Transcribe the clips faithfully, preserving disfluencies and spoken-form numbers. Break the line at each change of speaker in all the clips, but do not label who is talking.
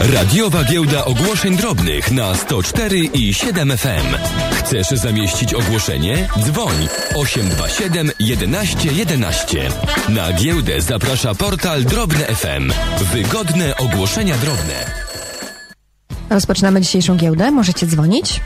Radiowa Giełda Ogłoszeń Drobnych na sto cztery i siedem F M. Chcesz zamieścić ogłoszenie? Dzwoń osiem dwa siedem jedenaście jedenaście. Na giełdę zaprasza portal Drobne F M. Wygodne ogłoszenia drobne.
Rozpoczynamy dzisiejszą giełdę. Możecie dzwonić.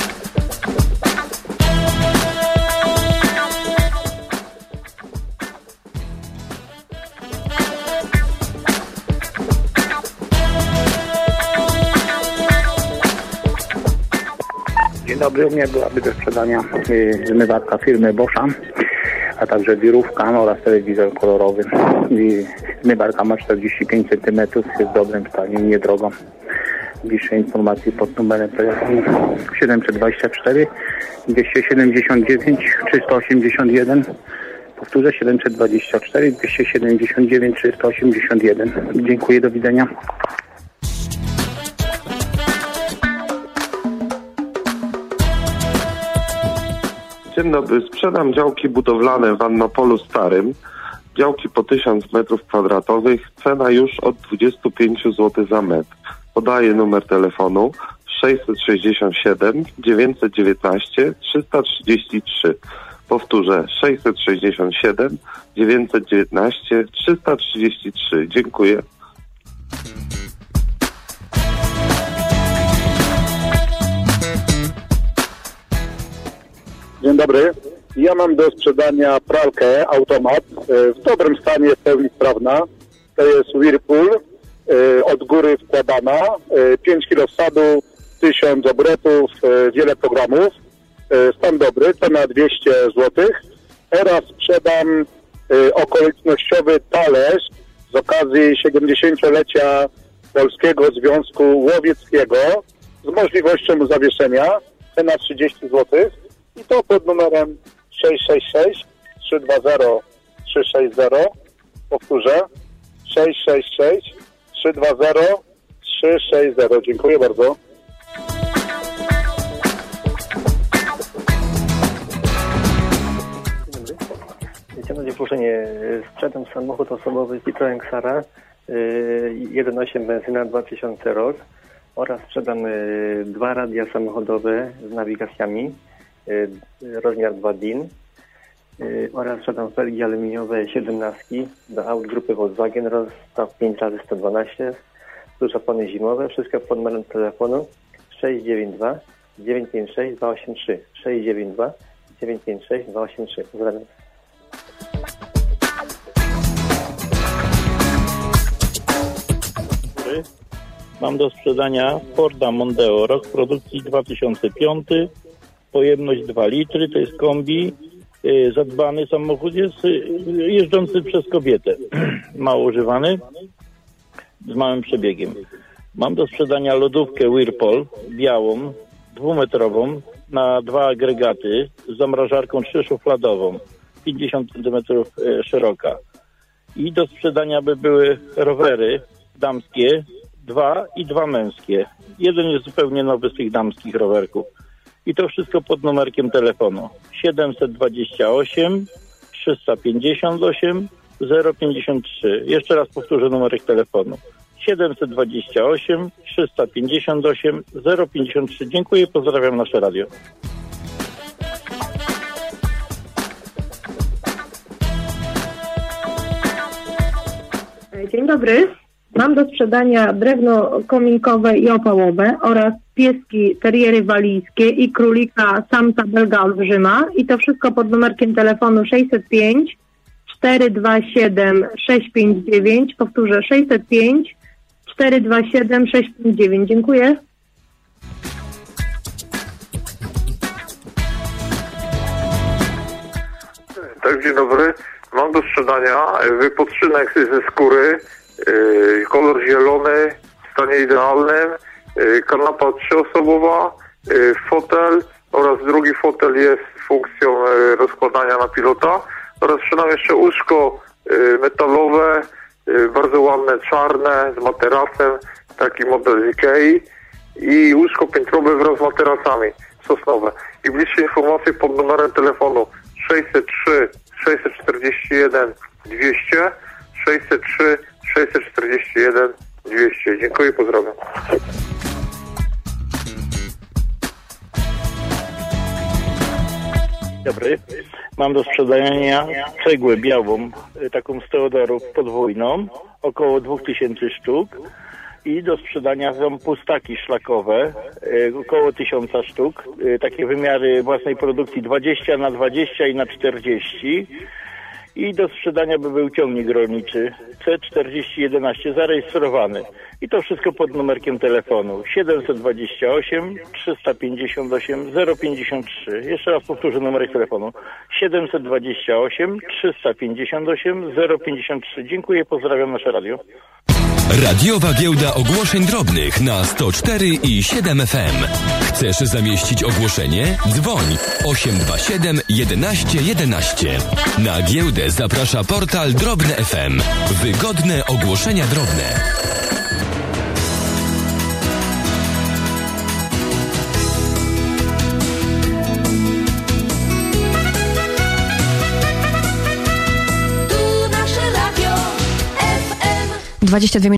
Dzień dobry, u mnie byłaby do sprzedania y, zmywarka firmy Boscha, a także wirówka no, oraz telewizor kolorowy. I zmywarka ma czterdzieści pięć centymetrów, jest w dobrym stanie, niedrogo. Bliższe informacje pod numerem telefonu siedemset dwadzieścia cztery dwieście siedemdziesiąt dziewięć trzysta osiemdziesiąt jeden. Powtórzę, siedemset dwadzieścia cztery dwieście siedemdziesiąt dziewięć trzysta osiemdziesiąt jeden. Dziękuję, do widzenia.
Dzień dobry, sprzedam działki budowlane w Annopolu Starym. Działki po tysiąc metrów kwadratowych, cena już od dwadzieścia pięć złotych za metr. Podaję numer telefonu sześćset sześćdziesiąt siedem dziewięćset dziewiętnaście trzysta trzydzieści trzy. Powtórzę, sześćset sześćdziesiąt siedem dziewięćset dziewiętnaście trzysta trzydzieści trzy. Dziękuję.
Dzień dobry. Ja mam do sprzedania pralkę automat w dobrym stanie, w pełni sprawna. To jest Whirlpool, od góry wkładana, pięć kilo wsadu, tysiąc obrotów, wiele programów. Stan dobry, cena dwieście złotych. Teraz sprzedam okolicznościowy talerz z okazji siedemdziesięciolecia Polskiego Związku Łowieckiego z możliwością zawieszenia. Cena trzydzieści złotych. I to pod numerem sześć sześć sześć trzy dwa zero trzy sześć zero. Powtórzę, sześć sześć sześć trzy dwa zero trzy sześć zero. Dziękuję bardzo.
Dzień dobry, sprzedam samochód osobowy Citroen Xara jeden przecinek osiem benzyna dwa tysiące rok oraz sprzedam dwa radia samochodowe z nawigacjami rozmiar dwa D I N oraz sprzedam felgi aluminiowe siedemnastki do aut grupy Volkswagen, rozstaw pięć razy sto dwanaście plus opony zimowe, wszystko pod numerem telefonu sześć dziewięć dwa dziewięć pięć sześć dwa osiem trzy sześć dziewięć dwa dziewięć pięć sześć dwa osiem trzy. Pozdrawiam.
Mam do sprzedania Forda Mondeo, rok produkcji dwa tysiące piąty, pojemność dwa litry, to jest kombi, yy, zadbany samochód, jest yy, jeżdżący przez kobietę, mało używany, z małym przebiegiem. Mam do sprzedania lodówkę Whirlpool, białą, dwumetrową, na dwa agregaty, z zamrażarką trzyszufladową, pięćdziesiąt centymetrów yy, szeroka. I do sprzedania by były rowery damskie, dwa i dwa męskie. Jeden jest zupełnie nowy z tych damskich rowerków. I to wszystko pod numerkiem telefonu siedemset dwadzieścia osiem trzysta pięćdziesiąt osiem zero pięćdziesiąt trzy. Jeszcze raz powtórzę numerek telefonu siedemset dwadzieścia osiem trzysta pięćdziesiąt osiem zero pięćdziesiąt trzy. Dziękuję, pozdrawiam nasze radio.
Dzień dobry. Mam do sprzedania drewno kominkowe i opałowe oraz pieski teriery walijskie i królika samca belga olbrzyma i to wszystko pod numerkiem telefonu sześćset pięć cztery dwa siedem sześć pięć dziewięć. Powtórzę, sześćset pięć cztery dwa siedem sześć pięć dziewięć. Dziękuję.
Tak, dzień dobry. Mam do sprzedania wypoczynek ze skóry, yy, kolor zielony, w stanie idealnym, yy, kanapa trzyosobowa, yy, fotel oraz drugi fotel jest funkcją yy, rozkładania na pilota oraz sprzedam jeszcze łóżko yy, metalowe, yy, bardzo ładne, czarne, z materacem, taki model z Ikei i łóżko piętrowe wraz z materacami sosnowe. I bliższe informacje pod numerem telefonu sześćset trzy sześćset czterdzieści jeden dwieście, sześćset trzy sześćset czterdzieści jeden dwieście. Dziękuję, pozdrawiam.
Dobry. Mam do sprzedania cegłę białą, taką z Teodorów podwójną, około dwa tysiące sztuk. I do sprzedania są pustaki szlakowe, około tysiąca sztuk. Takie wymiary własnej produkcji dwadzieścia na dwadzieścia i na czterdzieści. I do sprzedania by był ciągnik rolniczy C czterdzieści jedenaście zarejestrowany. I to wszystko pod numerkiem telefonu siedemset dwadzieścia osiem trzysta pięćdziesiąt osiem zero pięćdziesiąt trzy. Jeszcze raz powtórzę numerek telefonu siedemset dwadzieścia osiem trzysta pięćdziesiąt osiem zero pięćdziesiąt trzy. Dziękuję, pozdrawiam nasze radio.
Radiowa Giełda Ogłoszeń Drobnych na sto cztery i siedem F M. Chcesz zamieścić ogłoszenie? Dzwoń osiem dwa siedem jedenaście jedenaście. Na giełdę zaprasza portal Drobne F M. Wygodne ogłoszenia drobne.
dwadzieścia dwie